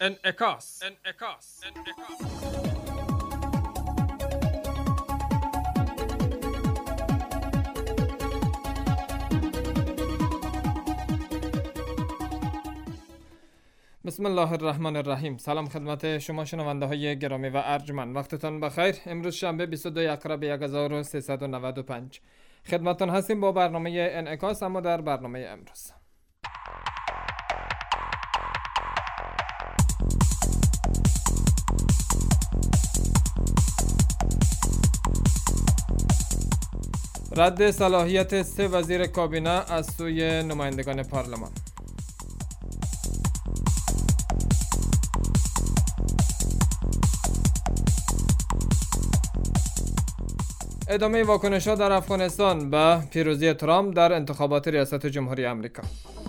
انعکاس. بسم الله الرحمن الرحیم. سلام خدمت شما شنونده های گرامی و ارجمند، وقتتان بخیر. امروز شنبه 22 اکرم 1395 خدمتتان هستیم با برنامه انعکاس. اما در برنامه امروز رد صلاحیت 3 وزیر کابینه از سوی نمایندگان پارلمان، ادامه واکنش‌ها در افغانستان به پیروزی ترامپ در انتخابات ریاست جمهوری آمریکا.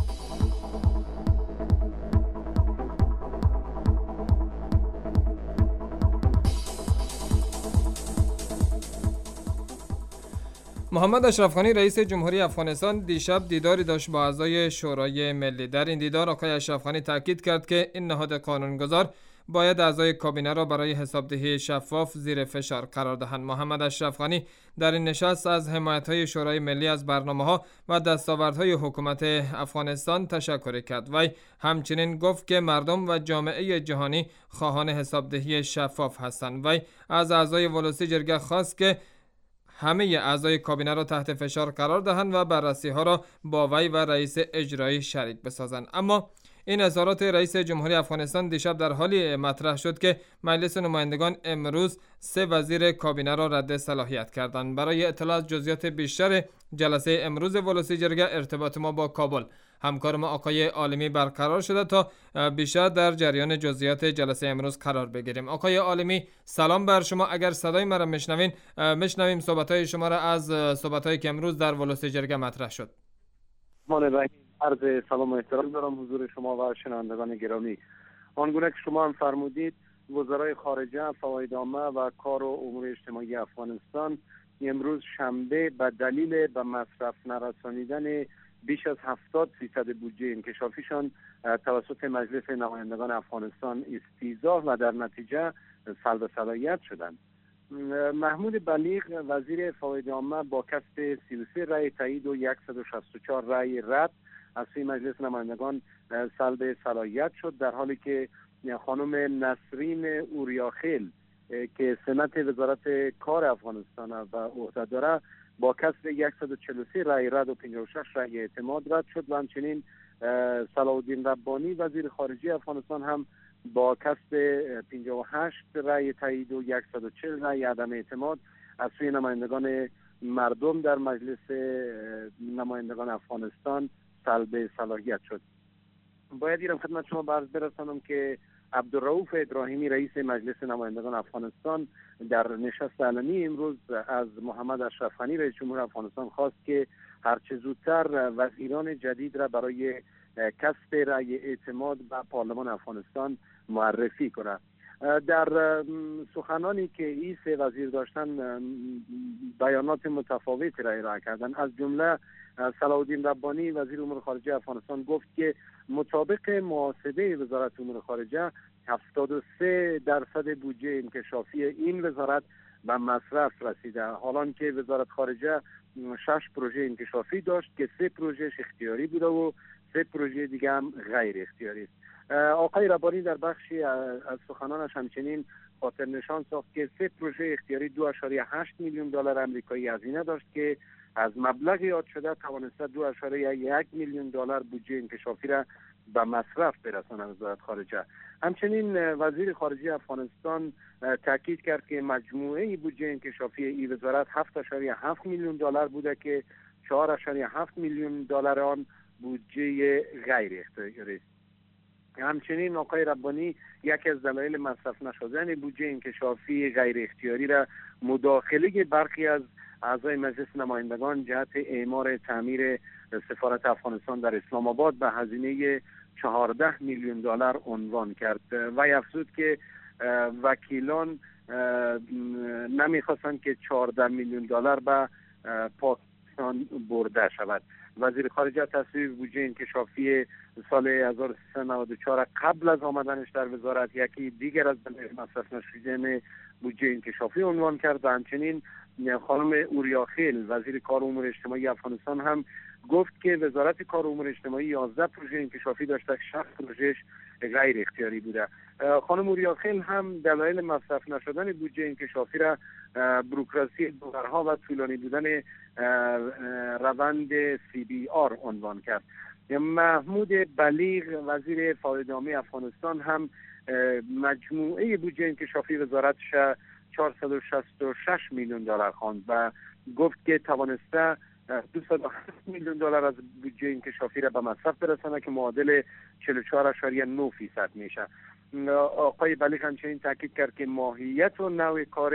محمد اشرف غنی رئیس جمهوری افغانستان دیشب دیداری داشت با اعضای شورای ملی. در این دیدار آقای اشرف غنی تاکید کرد که این نهاد قانونگذار باید اعضای کابینه را برای حسابدهی شفاف زیر فشار قرار دهند. محمد اشرف غنی در این نشست از حمایت‌های شورای ملی از برنامه‌ها و دستاوردهای حکومت افغانستان تشکر کرد. وی همچنین گفت که مردم و جامعه جهانی خواهان حسابدهی شفاف هستند. وی از اعضای ولوسی جرگه خواست که همه اعضای کابینه را تحت فشار قرار دهند و بررسی‌ها را با وی و رئیس اجرایی شریک بسازند. اما این اظهارات رئیس جمهوری افغانستان دیشب در حالی مطرح شد که مجلس نمایندگان امروز 3 وزیر کابینه را رد صلاحیت کردند. برای اطلاع از جزئیات بیشتر جلسه امروز ولوسی جرگه ارتباط ما با کابل همکار ما آقای عالمی برقرار شده تا بیشتر در جریان جزئیات جلسه امروز قرار بگیریم. آقای عالمی، سلام بر شما. اگر صدای مرا میشنویم صحبت‌های شما را از صحبت‌هایی که امروز در ولوسی جرگه مطرح شد. عرض سلام و احترام دارم حضور شما و شنوندگان گرامی. آنگونه که شما هم فرمودید، وزرای خارجه، فواید عامه و کار و امور اجتماعی افغانستان امروز شنبه به دلیل به مصرف نرسانیدن بیش از 70% بودجه انکشافیشان توسط مجلس نمایندگان افغانستان استیضاح و در نتیجه سلب صلاحیت شدند. محمود بلیغ وزیر فواید عامه با کسب 33 رأی تایید و 164 رأی رد از سوی مجلس نمایندگان سلب صلاحیت شد، در حالی که خانم نسرین اوریاخیل که سمت وزارت کار افغانستان و عهده داره با کسب 143 رأی رد و 56 رأی اعتماد رد شد و همچنین صلاح الدین ربانی وزیر خارجه افغانستان هم با کسب 58 رأی تایید و 140 رأی عدم اعتماد از سوی نمایندگان مردم در مجلس نمایندگان افغانستان سلب صلاحیت شد. باید ایران خدمت شما عرض برسانم که عبدالرؤوف ابراهیمی رئیس مجلس نمایندگان افغانستان در نشست علنی امروز از محمد اشرف غنی رئیس جمهور افغانستان خواست که هرچه زودتر وزیران جدید را برای کسب رأی اعتماد به پارلمان افغانستان معرفی کند. در سخنانی که این 3 وزیر داشتن بیانات متفاوتی را ارائه کردند. از جمله صلاح الدین ربانی وزیر امور خارجه افغانستان گفت که مطابق محاسبه وزارت امور خارجه 73% بودجه انکشافی این وزارت به مصرف رسیده، حالان که وزارت خارجه 6 پروژه انکشافی داشت که 3 پروژهش اختیاری بوده و 3 پروژه دیگه هم غیر اختیاری است. آقای ربانی در بخشی از سخنانش همچنین خاطر نشان ساخت که 3 پروژه اختیاری 2.8 میلیون دلار آمریکایی هزینه داشت که از مبلغ یاد شده توانسته 2.1 میلیون دلار بودجه انکشافی را به مصرف برساند وزارت خارجه. همچنین وزیر خارجه افغانستان تاکید کرد که مجموعه بودجه انکشافی این وزارت 7.7 میلیون دلار بوده که 4.7 میلیون دلار آن بودجه غیر اختیاری است. همچنین آقای ربانی یکی از دلایل مصرف نشدن بودجه انکشافی غیر اختیاری را مداخله برخی از اعضای مجلس نمایندگان جهت اعمار تعمیر سفارت افغانستان در اسلام آباد به هزینه 14 میلیون دلار عنوان کرد و افزود که وکیلان نمیخواستند که 14 میلیون دلار به افغانستان برده شود. وزیر خارجه تصویب بودجه انکشافی سال 1394 قبل از آمدنش در وزارت یکی دیگر از مصرف نشدن بودجه انکشافی عنوان کرد و همچنین خانم اوریاخیل وزیر کار و امور اجتماعی افغانستان هم گفت که وزارت کار و امور اجتماعی 11 پروژه انکشافی داشته که 60 پروژهش غیر اختیاری بوده. خانم اوریاخیل هم دلایل مصرف نشدن بودجه انکشافی را بروکراسی دورها و طولانی بودن روند CBR عنوان کرد. محمود بلیغ وزیر فواید عامه افغانستان هم مجموعه بودجه انکشافی وزارتش 466 میلیون دلار خواند و گفت که توانسته 207 میلیون دلار از بودجه انکشافی را به مصرف برسانه که معادل 44.9% میشه. آقای بلیغ همچنین تاکید کرد که ماهیت و نوع کار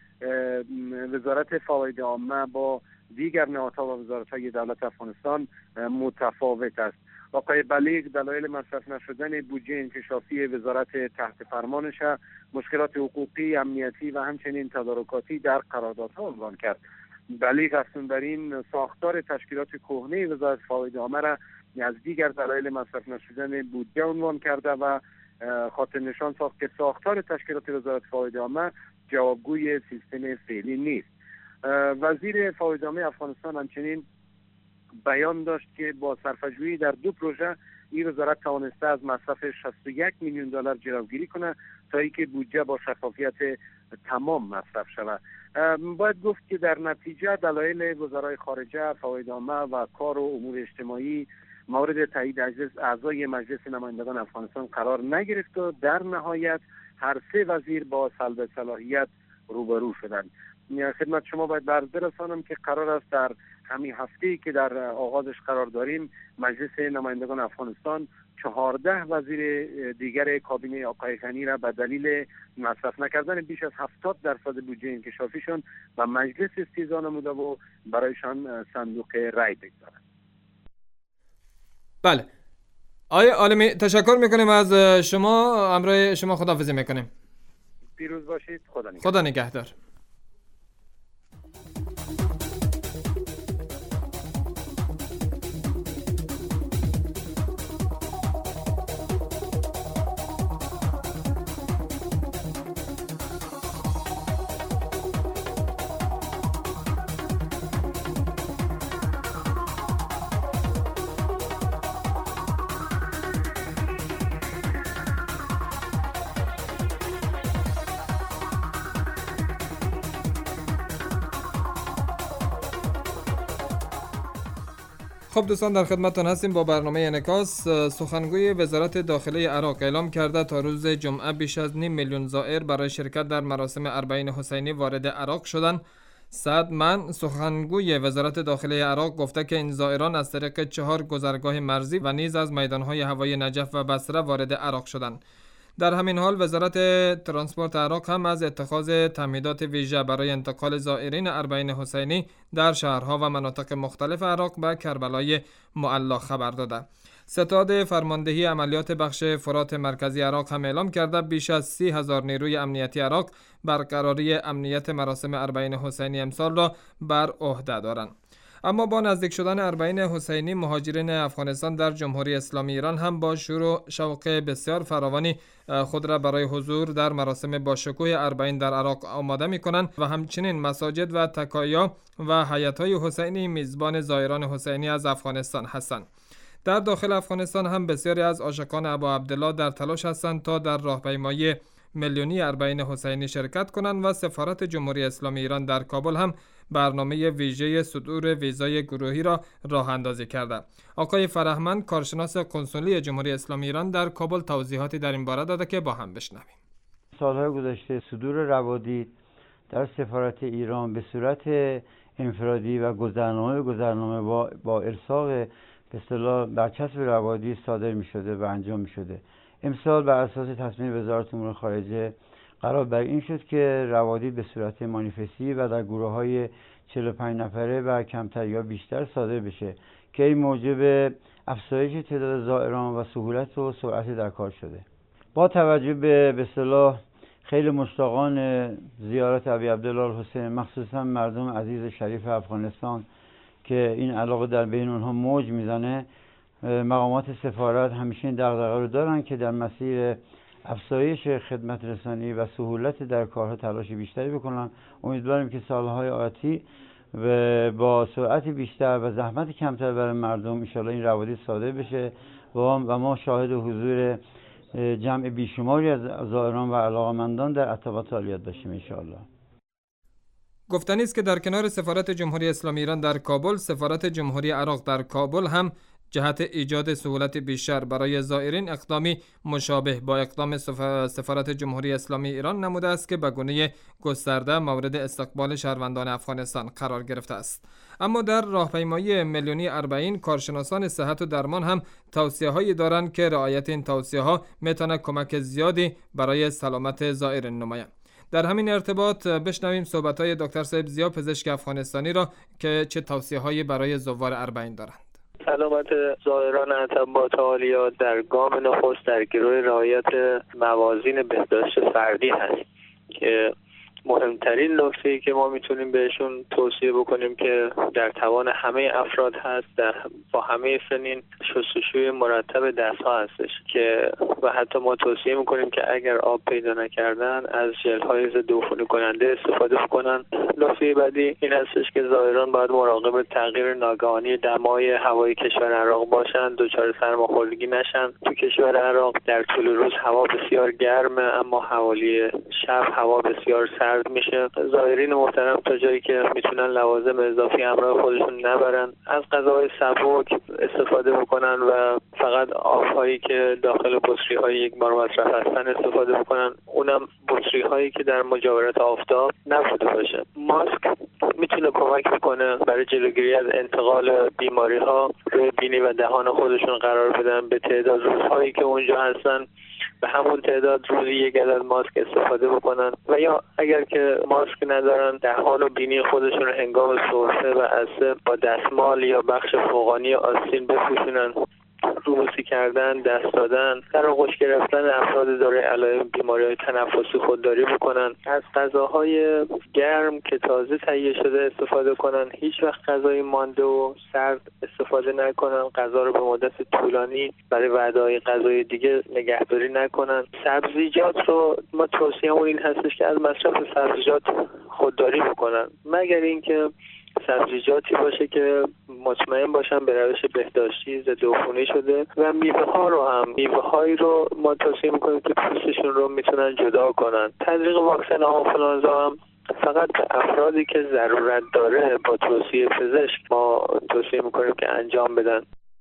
وزارت فواید عامه با دیگر نهادها و وزارت‌های دولت افغانستان متفاوت است. آقای بلیغ دلایل مصرف نشدن بودجه انکشافی وزارت تحت فرمانش مشکلات حقوقی، امنیتی و همچنین تدارکاتی در قراردادها عنوان کرد. بلیغ افزون بر این ساختار تشکیلات کهنه وزارت فواید عامه را از دیگر دلایل مصرف نشدن بودجه عنوان کرده و خاطر نشان ساخت که ساختار تشکیلات وزارت فواید عامه جوابگوی سیستم فعلی نیست. وزیر فواید عامه افغانستان همچنین بیان داشت که با صرفه‌جویی در 2 پروژه این وزارت توانسته از مصرف 61 میلیون دلار جلوگیری کنه تا اینکه بودجه با شفافیت تمام مصرف شود. باید گفت که در نتیجه دلایل وزرای خارجه، فواید عامه و کار و امور اجتماعی مورد تایید اعضای مجلس نمایندگان افغانستان قرار نگرفت و در نهایت هر 3 وزیر با سلب صلاحیت روبرو شدند. خدمت شما باید عرض برسانم که قرار است در همین هفته‌ای که در آغازش قرار داریم مجلس نمایندگان افغانستان 14 وزیر دیگر کابینه آقای غنی را به دلیل مصرف نکردن بیش از 70% بودجه انکشافیشون و مجلس استیضاح نموده و برایشان صندوق رای بگذارند. بله آقای عالمی تشکر میکنیم از شما. امروز شما خداحافظی میکنیم. پیروز باشید. خدا نگهدار. خب دوستان در خدمتتان هستیم با برنامه انعکاس. سخنگوی وزارت داخله عراق اعلام کرده تا روز جمعه بیش از نیم میلیون زائر برای شرکت در مراسم اربعین حسینی وارد عراق شدند. سعد من سخنگوی وزارت داخله عراق گفته که این زائران از طریق 4 گذرگاه مرزی و نیز از میدانهای هوایی نجف و بصره وارد عراق شدند. در همین حال وزارت ترانسپورت عراق هم از اتخاذ تمهیدات ویژه برای انتقال زائرین اربعین حسینی در شهرها و مناطق مختلف عراق به کربلای معلی خبر داده. ستاد فرماندهی عملیات بخش فرات مرکزی عراق هم اعلام کرده بیش از 30,000 نیروی امنیتی عراق برقراری امنیت مراسم اربعین حسینی امسال را بر عهده دارند. اما با نزدیک شدن اربعین حسینی مهاجرین افغانستان در جمهوری اسلامی ایران هم با شور و شوق بسیار فراوانی خود را برای حضور در مراسم باشکوه اربعین در عراق آماده می کنند و همچنین مساجد و تکایا و حیاط‌های حسینی میزبان زائران حسینی از افغانستان هستند. در داخل افغانستان هم بسیاری از عاشقان ابا عبدالله در تلاش هستند تا در راهپیمایی میلیونی اربعین حسینی شرکت کنند و سفارت جمهوری اسلامی ایران در کابل هم برنامه ویژه صدور ویزای گروهی را راه اندازی کرده. آقای فرهمند کارشناس کنسولی جمهوری اسلامی ایران در کابل توضیحاتی در این باره داده که با هم بشنویم. سالهای گذشته صدور روادید در سفارت ایران به صورت انفرادی و گذرنامه با ارساق به اصطلاح برچسب روادید صادر می شده و انجام می شده. امسال بر اساس تصمیم وزارت امور خارجه قرار بر این شد که روادید به صورت مانیفستی و در گروه‌های 45 نفره و کمتر یا بیشتر صادر بشه که این موجب افزایش تعداد زائران و سهولت و سرعت در کار شده. با توجه به اصطلاح خیلی مشتاقان زیارت ابی عبدالله الحسین مخصوصا مردم عزیز شریف افغانستان که این علاقه در بین اونها موج میزنه، مقامات سفارت همیشه این دغدغه رو دارن که در مسیر افزایش خدمت رسانی و سهولت در کارها تلاش بیشتری بکنن. امیدواریم که سالهای آتی و با سرعت بیشتر و زحمت کمتر برای مردم انشاءالله این روادید صادر بشه و ما شاهد حضور جمع بیشماری از زائران و علاقمندان در عتبات عالیات باشیم انشاءالله. گفتنی است که در کنار سفارت جمهوری اسلامی ایران در کابل، سفارت جمهوری عراق در کابل هم جهت ایجاد سهولت بیشتر برای زائرین اقدامی مشابه با اقدام سفارت جمهوری اسلامی ایران نموده است که به گونه گسترده مورد استقبال شهروندان افغانستان قرار گرفته است. اما در راهپیمایی میلیونی 40 کارشناسان صحت و درمان هم توصیه‌هایی دارند که رعایت این توصیه‌ها میتونه کمک زیادی برای سلامت زائرین نماید. در همین ارتباط بشنویم صحبت‌های دکتر صاحب ضیا پزشک افغانستانی را که چه توصیه‌هایی برای زوار 40 دارند. سلامت زائران عتبات عالیات در گام نخست در گروه رعایت موازین بهداشت فردی هست که مهمترین نکته‌ای که ما میتونیم بهشون توصیه بکنیم که در توان همه افراد هست، با همه سنین شستشوی مرتب دست‌ها هستش که و حتی ما توصیه میکنیم که اگر آب پیدا نکردن از ژل‌های ضد عفونی کننده استفاده کنن. نکته بعدی این هستش که زائران باید مراقب تغییر ناگهانی دمای هوای کشور عراق باشند، دچار سرماخوردگی نشن. تو کشور عراق در طول روز هوا بسیار گرمه اما حوالی شب هوا بسیار سرد میشه. زائرین محترم تا جایی که میتونن لوازم اضافی همراه خودشون نبرن، از غذاهای سبک استفاده بکنن و فقط آبهایی که داخل بطری‌های یک بار مصرف هستن استفاده بکنن، اونم بطری‌هایی که در مجاورت آفتاب نبوده باشه. ماسک میتونه کمک بکنه برای جلوگیری از انتقال بیماری‌ها روی بینی و دهان خودشون قرار بدن. به تعداد روزهایی که اونجا هستن به همون تعداد روزی یک عدد ماسک استفاده بکنن و یا اگر که ماسک ندارن دهان و بینی خودشون هنگام سرفه و عطسه با دستمال یا بخش فوقانی آستین بپوشونن. روبوسی کردن، دست دادن، در آغوش گرفتن افراد دارای علائم بیماری‌های تنفسی خودداری بکنن. از غذاهای گرم که تازه تهیه شده استفاده کنن. هیچ وقت غذای مانده و سرد استفاده نکنن. غذا رو به مدت طولانی برای وعده‌های غذای دیگه نگهداری نکنن. سبزیجات رو ما توصیه‌مون این هستش که از مصرف سبزیجات خودداری بکنن، مگر اینکه سبزیجاتی باشه که مطمئن باشن به روش بهداشتی ضد عفونی شده و میوه‌هایی رو ما توصیه میکنیم که پوستشون رو میتونن جدا کنن. تزریق واکسن آنفولانزا هم فقط به افرادی که ضرورت داره با توصیه پزشک ما توصیه میکنیم که انجام بدن.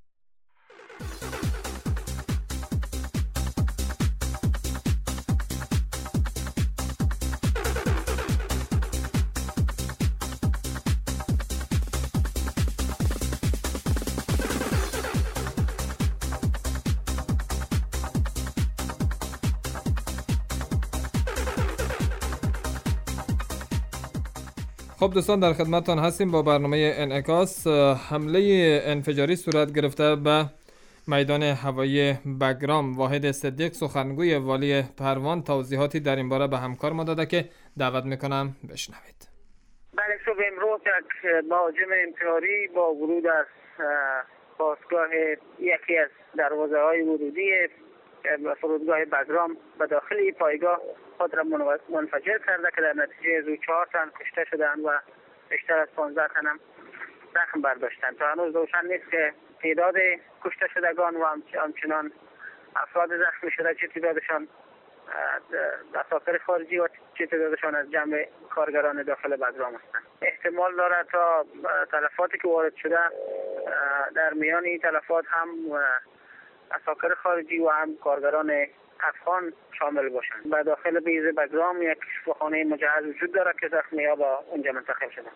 خب دوستان در خدمتتان هستیم با برنامه انعکاس. حمله انفجاری صورت گرفته به میدان هوایی بگرام. واحد صدیق سخنگوی والی پروان توضیحاتی در این باره به همکار ما داده که دعوت میکنم بشنوید. بله، صبح امروز یک مهاجم انفجاری با ورود از پاسگاه یکی از دروازه‌های ورودی فرودگاه بگرام به داخل پایگاه خود را منفجر کرده که در نتیجه از او 4 تن کشته شدند و بیشتر از 15 تن هم زخم برداشتند. تا هنوز روشن نیست که تعداد کشته شدگان و همچنان افراد زخمی شده چه تعدادشان اساکر خارجی و چه تعدادشان از جمع کارگران داخل بگرام هستند. احتمال دارد تا تلفاتی که وارد شده در میان این تلفات هم اساکر خارجی و هم کارگران افغان شامل باشند. و داخل بیض بگرام یک شفاخانه مجهز وجود دارد که زخمی‌ها با اونجا منتقل شدند.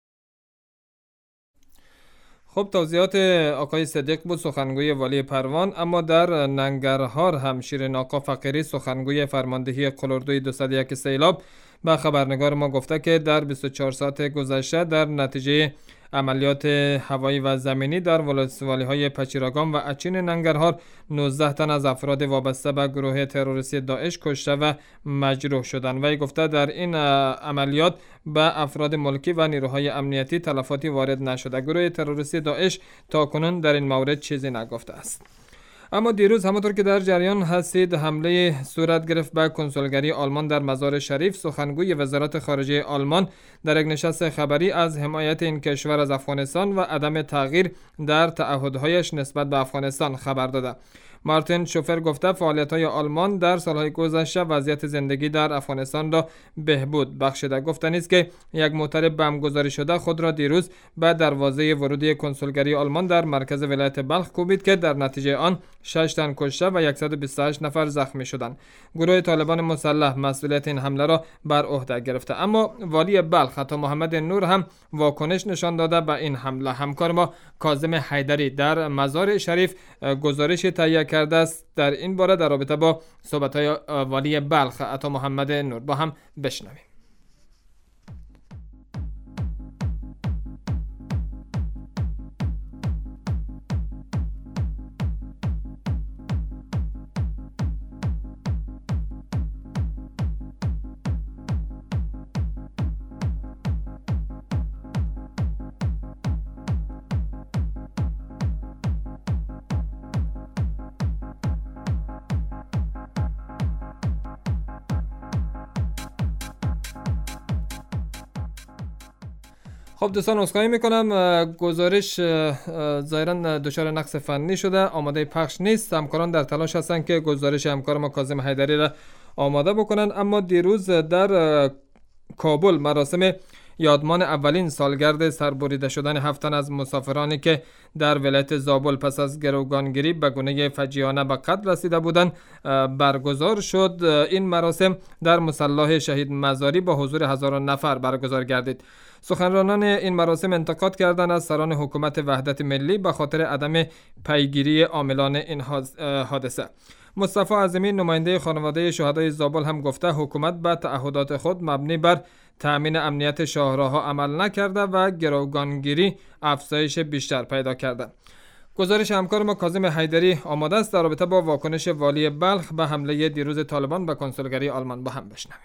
خب توضیحات آقای صدیق بود، سخنگوی والی پروان. اما در ننگرهار هم شیرین آقا فقیری سخنگوی فرماندهی قلردوی 201 سیلاب به خبرنگار ما گفته که در 24 ساعت گذشته در نتیجه عملیات هوایی و زمینی در ولسوالی‌های پچیراگام و اچین ننگرهار 19 تن از افراد وابسته به گروه تروریستی داعش کشته و مجروح شدند. وی گفته در این عملیات به افراد ملکی و نیروهای امنیتی تلفاتی وارد نشده. گروه تروریستی داعش تاکنون در این مورد چیزی نگفته است. اما دیروز همونطور که در جریان هستید حمله صورت گرفت به کنسولگری آلمان در مزار شریف. سخنگوی وزارت خارجه آلمان در یک نشست خبری از حمایت این کشور از افغانستان و عدم تغییر در تعهدهایش نسبت به افغانستان خبر داده. مارتین شوفر گفته فعالیت‌های آلمان در سالهای گذشته وضعیت زندگی در افغانستان را بهبود بخشیده. گفتنی است که یک موتر بمبگذاری شده خود را دیروز به دروازه ورودی کنسولگری آلمان در مرکز ولایت بلخ کوبید که در نتیجه آن 6 تن کشته و 128 نفر زخمی شدند. گروه طالبان مسلح مسئولیت این حمله را بر عهده گرفته. اما والی بلخ عطا محمد نور هم واکنش نشان داده به این حمله. همکار ما کاظم حیدری در مزار شریف گزارش تهیه کرده است در این باره در رابطه با صحبت‌های والی بلخ عطا محمد نور. با هم بشنویم. خب دوستان عذرخواهی میکنم، گزارش ظاهرا دچار نقص فنی شده، آماده پخش نیست. همکاران در تلاش هستند که گزارش همکار ما کاظم حیدری را آماده بکنن. اما دیروز در کابل مراسم یادمان اولین سالگرد سربریده شدن 7 تن از مسافرانی که در ولایت زابل پس از گروگانگیری به گونه فجیعانه به قتل رسیده بودند برگزار شد. این مراسم در مصلی شهید مزاری با حضور هزاران نفر برگزار گردید. سخنرانان این مراسم انتقاد کردند از سران حکومت وحدت ملی به خاطر عدم پیگیری عاملان این حادثه. مصطفی اعظمی نماینده خانواده شهدای زابل هم گفته حکومت به تعهدات خود مبنی بر تأمین امنیت شاهراه‌ها عمل نکرده و گروگانگیری افزایش بیشتر پیدا کرده. گزارش همکار ما کاظم حیدری آماده است در رابطه با واکنش والی بلخ به حمله دیروز طالبان به کنسولگری آلمان. با هم بشنویم.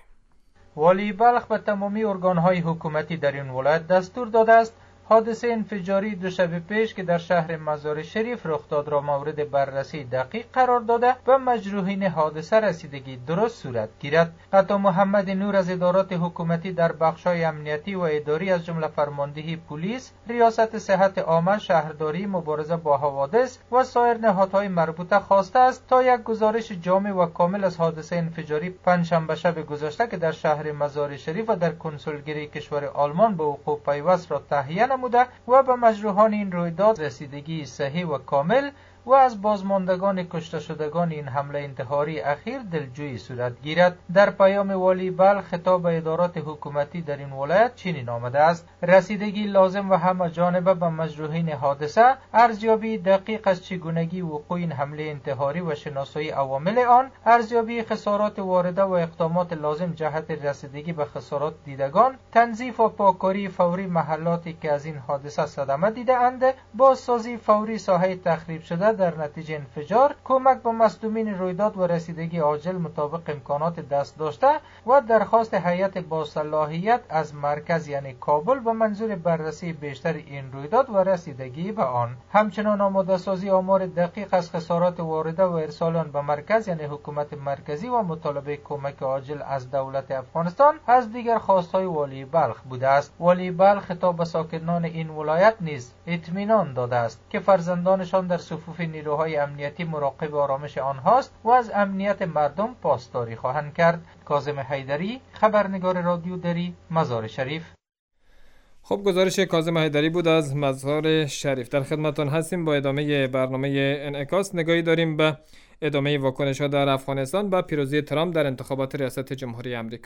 والی بلخ به تمامی ارگان‌های حکومتی در این ولایت دستور داده است حادثه انفجاری دو شب پیش که در شهر مزار شریف رخ داد را مورد بررسی دقیق قرار داده و مجروحین حادثه رسیدگی درست صورت گیرد. عطا محمد نور از ادارات حکومتی در بخش‌های امنیتی و اداری از جمله فرماندهی پلیس، ریاست صحت عامه، شهرداری، مبارزه با حوادث و سایر نهادهای مربوطه خواسته است تا یک گزارش جامع و کامل از حادثه انفجاری پنجشنبه شب گذشته که در شهر مزار شریف و در کنسولگری کشور آلمان به وقوع پیوست را تهیه نموده و به مجروحان این رویداد رسیدگی صحیح و کامل و از بازماندگان کشته شدگان این حمله انتحاری اخیر دلجویی صورت گیرد. در پیام والی بلخ خطاب به ادارات حکومتی در این ولایت چنین آمده است: رسیدگی لازم و همه جانبه به مجروحین حادثه، ارزیابی دقیق از چگونگی وقوع این حمله انتحاری و شناسایی عوامل آن، ارزیابی خسارات وارده و اقدامات لازم جهت رسیدگی به خسارات دیدگان، تنظیف و پاککاری فوری محلاتی که از این حادثه صدمه دیده اند، بازسازی فوری ساحه تخریب شده در نتیجه انفجار، کمک به مصدومین رویداد و رسیدگی عاجل مطابق امکانات دست داشته و درخواست هیئت با صلاحیت از مرکز یعنی کابل به منظور بررسی بیشتر این رویداد و رسیدگی به آن. همچنان آماده سازی آمار دقیق از خسارات وارده و ارسال آن به مرکز یعنی حکومت مرکزی و مطالبه کمک عاجل از دولت افغانستان از دیگر خواستهای والی بلخ بوده است. والی بلخ خطاب به ساکنان این ولایت نیز اطمینان داده است که فرزندانشان در صفوف نیروهای امنیتی مراقب آرامش آنهاست و از امنیت مردم پاسداری خواهند کرد. کاظم حیدری، خبرنگار رادیو دری، مزار شریف. خب گزارش کاظم حیدری بود از مزار شریف. در خدمتتان هستیم با ادامه برنامه انعکاس. نگاهی داریم به ادامه واکنش‌ها در افغانستان با پیروزی ترامپ در انتخابات ریاست جمهوری آمریکا.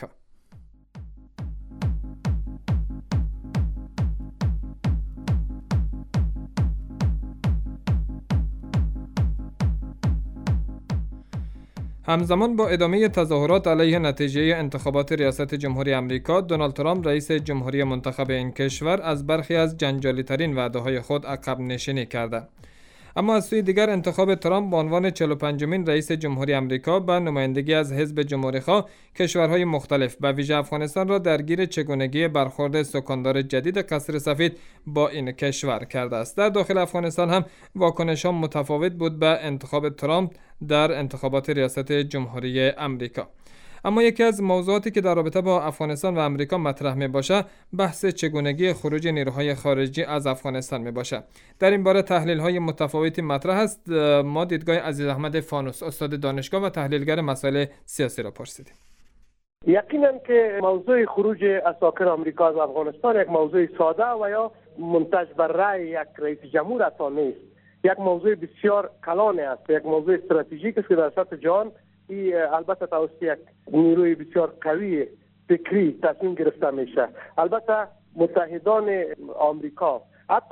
همزمان با ادامه تظاهرات علیه نتیجه انتخابات ریاست جمهوری آمریکا، دونالد ترامپ رئیس جمهوری منتخب این کشور از برخی از جنجالی ترین وعده‌های خود عقب نشینی کرده. اما از سوی دیگر انتخاب ترامپ به عنوان 45مین رئیس جمهوری آمریکا به نمایندگی از حزب جمهوری‌خواه کشورهای مختلف به ویژه افغانستان را درگیر چگونگی برخورد سکاندار جدید قصر سفید با این کشور کرده است. در داخل افغانستان هم واکنش‌ها متفاوت بود به انتخاب ترامپ در انتخابات ریاست جمهوری آمریکا. اما یکی از موضوعاتی که در رابطه با افغانستان و آمریکا مطرح می باشه بحث چگونگی خروج نیروهای خارجی از افغانستان می باشه. در این باره تحلیل های متفاوتی مطرح است. ما دیدگاه عزیز احمد فانوس، استاد دانشگاه و تحلیلگر مسائل سیاسی را پرسیدیم. یقینا که موضوع خروج اساکر آمریکا از افغانستان یک موضوع ساده و یا منتج بر رأی یک رئیس جمهور اصلا نیست. یک موضوع بسیار کلان است، یک موضوع استراتژیک است که در سطح جهان البته توسط یک نیروی بسیار قوی فکری تصمیم گرفته میشه. البته متحدان آمریکا حتی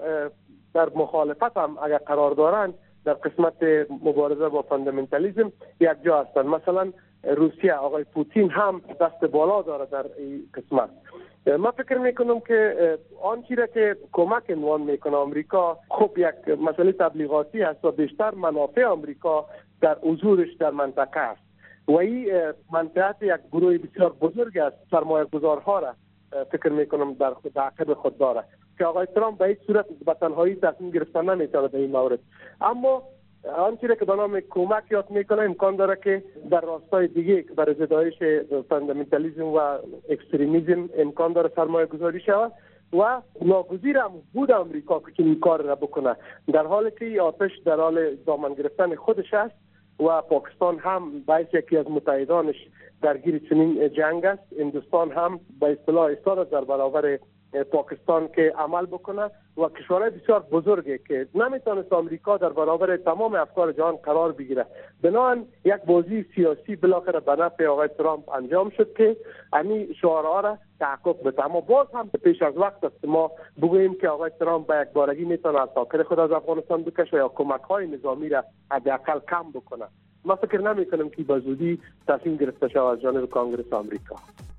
در مخالفت هم اگر قرار دارند در قسمت مبارزه با فاندامنتالیسم یک جا هستند. مثلا روسیه، آقای پوتین هم دست بالا داره در این قسمت. من فکر میکنم که آن چیزی که کمک عنوان میکنه آمریکا خب یک مسئله تبلیغاتی است و بیشتر منافع آمریکا در حضورش در منطقه است و این منطقه یک گروه بسیار بزرگ است سرمایه گذارها را فکر میکنم در عقب خود داره که آقای ترامپ به هیچ صورت به تنهایی تصمیم گرفتن نمیتونه در این مورد. اما آن چیزی که به نام کمک یاد میکنه امکان داره که در راستای دیگه که برای زدایش فاندامنتالیسم و اکستریمیسم امکان داره سرمایه گذاری شود و ناگزیر هم بود آمریکا که این کار را بکنه، در حالی که آتش در حال دامن گرفتن خودش است و پاکستان هم باعث یکی از متحدانش درگیر چنین جنگ است. هندوستان هم به اصطلاح ایستاده در برابر پاکستان که عمل بکنه و کشورهای بسیار بزرگه که نمیتونست آمریکا در برابر تمام افکار جهان قرار بگیره. بنابراین یک بازی سیاسی بالاخره به نفع آقای ترامپ انجام شد که همین شعارها را تحقق بده. اما باز هم پیش از وقت است ما بگوییم که آقای ترامپ به یک بارگی میتونه اساکر خود از افغانستان بکشه یا کمک‌های نظامی را حداقل کم بکنه. ما فکر نمی‌کنم که به زودی تصمیم گرفته شود از جانب کنگره آمریکا.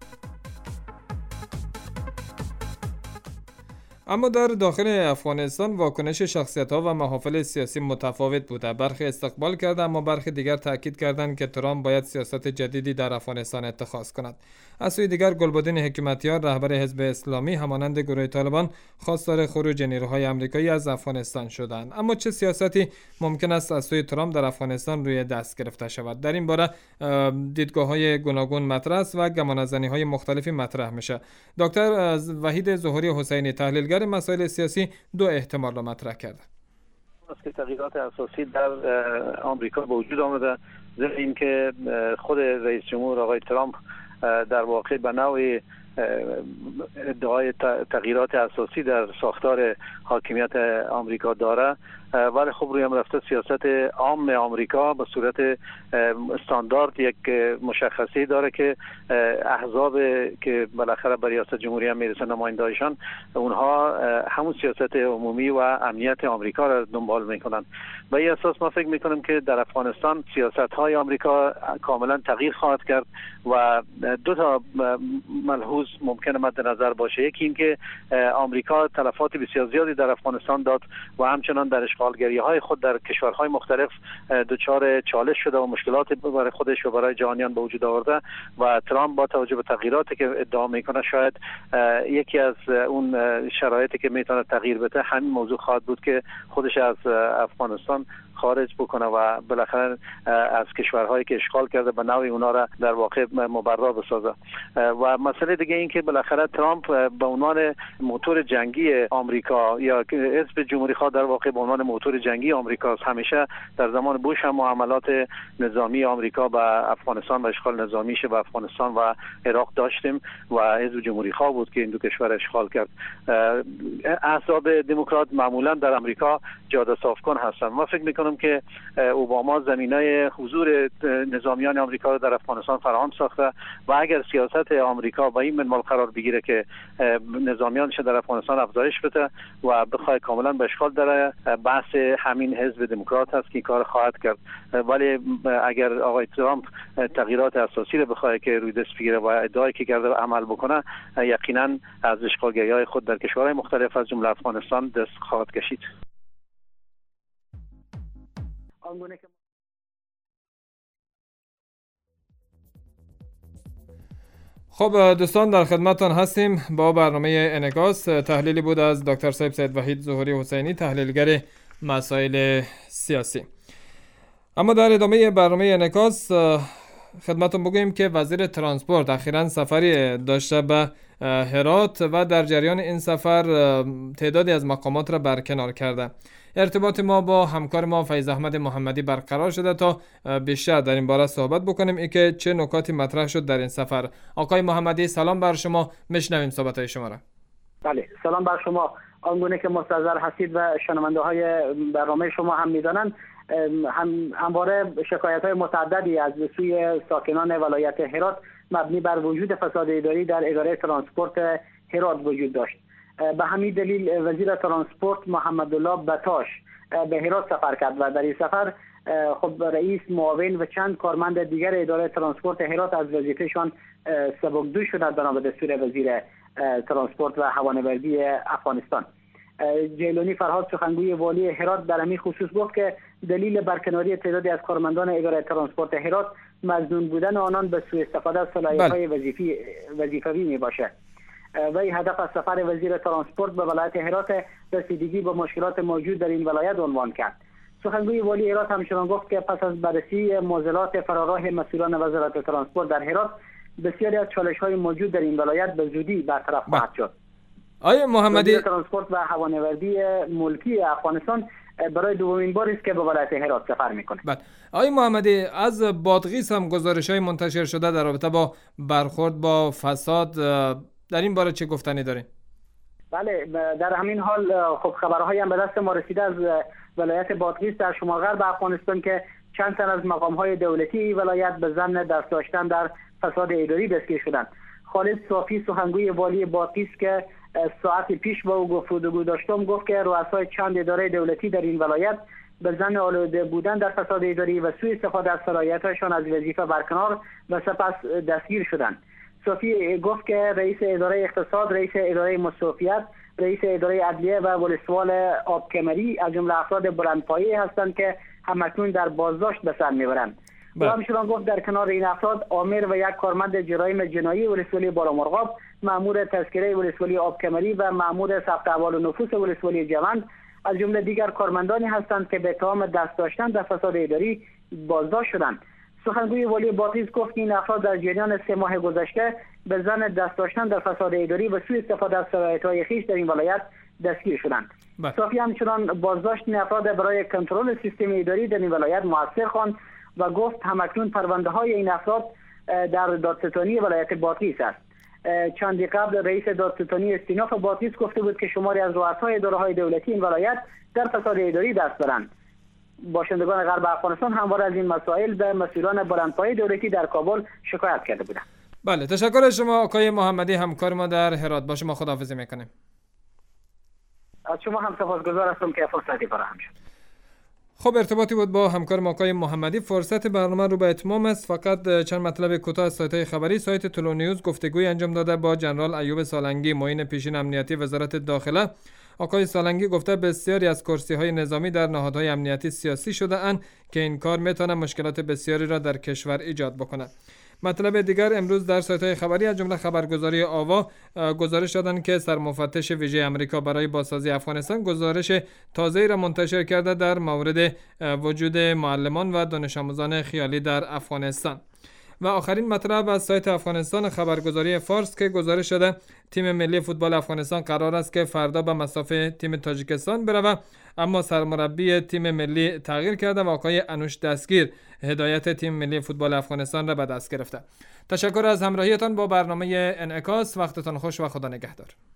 اما در داخل افغانستان واکنش شخصیت‌ها و محافل سیاسی متفاوت بوده. برخی استقبال کرده اما برخی دیگر تاکید کردند که ترامپ باید سیاست جدیدی در افغانستان اتخاذ کند. از سوی دیگر گلبدین حکمتیار رهبر حزب اسلامی همانند گروه طالبان خواستار خروج نیروهای آمریکایی از افغانستان شدند. اما چه سیاستی ممکن است از سوی ترامپ در افغانستان روی دست گرفته شود؟ در این باره دیدگاه‌های گوناگون مطرح است و گمانه‌زنی‌های مختلفی مطرح میشه. دکتر وحید ظهوری حسینی تحلیلگر مسائل سیاسی دو احتمال را مطرح کرده. است که تغییرات اساسی در آمریکا به وجود آمده، ضمن اینکه خود رئیس جمهور آقای ترامپ در واقع به نوعی ادعای تغییرات اساسی در ساختار حاکمیت آمریکا داره، ولی خب روی هم رفته سیاست عام آمریکا به صورت استاندارد یک مشخصی داره که احزاب که بالاخره به ریاست جمهوری هم میرسه نماینده‌هایشان اونها همون سیاست عمومی و امنیت آمریکا را دنبال میکنن. به این اساس ما فکر میکنم که در افغانستان سیاست‌های آمریکا کاملا تغییر خواهد کرد و دو تا ملحوظ ممکنه مد نظر باشه. یکی اینکه آمریکا تلفات بسیار زیادی در افغانستان داد و همچنان در اشغالگری‌های خود در کشورهای مختلف دچار چالش شده و مشکلات برای خودش و برای جهانیان به وجود آورده و ترامپ با توجه به تغییراتی که ادعا میکنه شاید یکی از اون شرایطی که میتونه تغییر بده همین موضوع خواهد بود که خودش از افغانستان خارج بکنه و بالاخره از کشورهایی که اشغال کرده به نوعی اونا را در واقع مبرا بسازه. و مسئله دیگه این که بالاخره ترامپ به عنوان موتور جنگی آمریکا یا حزب جمهوری خواه در واقع به عنوان موتور جنگی آمریکا همیشه در زمان بوش هم معاملات نظامی آمریکا به افغانستان و اشغال نظامیش به افغانستان و عراق داشتیم و حزب جمهوری خواه بود که این دو کشور اشغال کرد. احزاب دموکرات معمولا در آمریکا جاده صافکن هستند. ما فکر میکنم میکنم که اوباما زمینای حضور نظامیان آمریکا رو در افغانستان فراهم ساخته و اگر سیاست آمریکا با این منوال قرار بگیره که نظامیانش در افغانستان افزایش بده و بخواد کاملا به اشغال در بحث همین حزب دموکرات هست که کار خواهد کرد. ولی اگر آقای ترامپ تغییرات اساسی رو بخواد که روی دست بگیره و ادعایی که کرده عمل بکنه، یقینا از اشغالگری‌های خود در کشورهای مختلف از جمله افغانستان دست خواهد کشید. خب دوستان، در خدمتتان هستیم با برنامه انعکاس. تحلیلی بود از دکتر صاحب سید وحید ظهوری حسینی، تحلیلگر مسائل سیاسی. اما در ادامه برنامه انعکاس خدمتتون بگوییم که وزیر ترانسپورت اخیراً سفری داشته به هرات و در جریان این سفر تعدادی از مقامات را برکنار کرده. ارتباط ما با همکار ما فیض احمد محمدی برقرار شده تا بیشتر در این باره صحبت بکنیم ای که چه نکاتی مطرح شد در این سفر. آقای محمدی سلام بر شما، میشنویم صحبت‌های شما را. بله، سلام بر شما. آنگونه که مستحضر هستید و شنونده های برنامه شما هم میدانند، همواره شکایت های متعددی از سوی ساکنان ولایت هرات مبنی بر وجود فساد اداری در اداره ترانسپورت هرات وجود داشت. به همین دلیل وزیر ترانسپورت محمدالله بتاش به هرات سفر کرد و در این سفر خب رئیس، معاون و چند کارمند دیگر اداره ترانسپورت هرات از وظیفهشان سبکدوش شدند بنا به دستور وزیر ترانسپورت و هوانوردی افغانستان. جیلانی فرهاد سخنگوی والی هرات در همین خصوص گفت که دلیل برکناری تعدادی از کارمندان اداره ترانسپورت هرات مظنون بودن آنان به سوء استفاده از صلاحیت‌های وظیفوی میباشد. وی هدف از سفر وزیر ترانسپورت به ولایت هرات رسیدگی به مشکلات موجود در این ولایت عنوان کرد. سخنگوی والی هرات همچنان گفت که پس از بررسی معضلات فراراه مسئولان وزارت ترانسپورت در هرات، بسیاری از چالش‌های موجود در این ولایت به زودی برطرف خواهد شد. آقای محمدی، ترانسپورت و هوانوردی ملکی افغانستان برای دومین بار است که به ولایت هرات سفر میکنه. بله. آقای محمدی، از بادغیس هم گزارش‌های منتشر شده در رابطه با برخورد با فساد، در این باره چه گفتنی دارین؟ بله، در همین حال خب خبرهایی هم به دست ما رسیده از ولایت بادغیس در شمال غرب افغانستان که چند تن از مقام‌های دولتی ولایت به ضمن دست داشتن در فساد اداری دستگیر شدند. خالد صافی سخنگوی والی بادغیس که ساعت پیش با او گفتگو داشتم گفت که رؤسای چند اداره دولتی در این ولایت به ضمن آلوده بودن در فساد اداری و سوء استفاده از صلاحیت‌هایشان از وظیفه برکنار و سپس دستگیر شدند. صافی گفت که رئیس اداره اقتصاد، رئیس اداره مصرفیات، رئیس اداره عدلیه و ولسوال آبکمری از جمله افراد بلندپایه هستند که همکنون در بازداشت به سر میبرند. و همچنان گفت در کنار این افراد آمر و یک کارمند جرایم جنایی ولسوالی بالامرغاب، مأمور تذکره ولسوالی آبکمری و مأمور ثبت احوال و نفوس ولسوالی جوند از جمله دیگر کارمندانی هستند که به اتهام دست داشتن در فساد اداری بازداشت شدند. سخنگوی والی بادغیس گفت که این افراد در جریان 3 ماه گذشته به ضمن دست داشتن در فساد اداری و سوء استفاده از صلاحیت‌های خویش در این ولایت دستگیر شدند. صافی همچنان بازداشت این افراد برای کنترل سیستم اداری در این ولایت موثر خواند و گفت همکنون پرونده‌های این افراد در دادستانی ولایت بادغیس است. چندی قبل رئیس دادستانی استیناف بادغیس گفته بود که شماری از رؤسای اداره‌های دولتی این ولایت در فساد اداری دست دارند. باشندگان غرب افغانستان همواره از این مسائل به مسئولان بلندپایه دولتی در کابل شکایت کرده بودند. بله، تشکر از شما آقای محمدی، همکار ما در هرات. با شما خداحافظی میکنیم. از شما هم سپاسگزار هستم که فرصتی فراهم شد. خب، ارتباطی بود با همکار ما آقای محمدی. فرصت برنامه رو به اتمام است. فقط چند مطلب کوتاه از سایت‌های خبری. سایت طلوع نیوز گفتگوی انجام داده با جنرال ایوب سالنگی، معین پیشین امنیتی وزارت داخله. آقای سالنگی گفته بسیاری از کرسی‌های نظامی در نهادهای امنیتی سیاسی شده اند که این کار میتونه مشکلات بسیاری را در کشور ایجاد بکنه. مطلب دیگر، امروز در سایت‌های خبری از جمله خبرگزاری آوا گزارش دادند که سرمفتش ویژه آمریکا برای بازسازی افغانستان گزارش تازه‌ای را منتشر کرده در مورد وجود معلمان و دانش آموزان خیالی در افغانستان. و آخرین مطلب از سایت افغانستان خبرگزاری فارس که گزارش شده تیم ملی فوتبال افغانستان قرار است که فردا به مسافه تیم تاجیکستان برود، اما سرمربی تیم ملی تغییر کرده و آقای انوش دستگیر هدایت تیم ملی فوتبال افغانستان را به دست گرفته. تشکر از همراهیتان با برنامه انعکاس. وقتتان خوش و خدا نگهدار.